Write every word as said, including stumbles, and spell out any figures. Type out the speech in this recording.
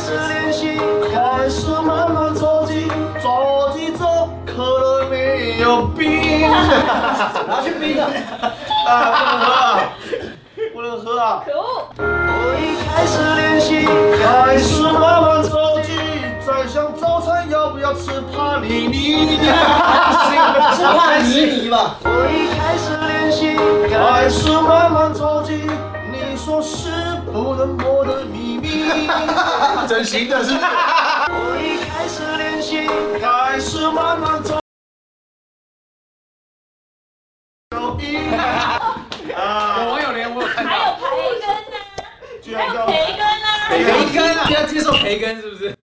始练习，开始慢慢走近，走近走，可能没有冰。拿去冰啊！啊，不能喝啊！不能喝啊！ 可恶！ 我已开始练习，开始慢慢走近，在想早餐要不要吃帕尼尼？ 是帕尼尼吧？ 我已开始练习，开始慢慢走近，你说是不能摸的秘密。 整形的是不是？ 我已开始练习，开始慢慢走。 有网友连我有看到， 还有培根呢， 居然叫还有培根啊！ 培根啊，要接受培根是不是？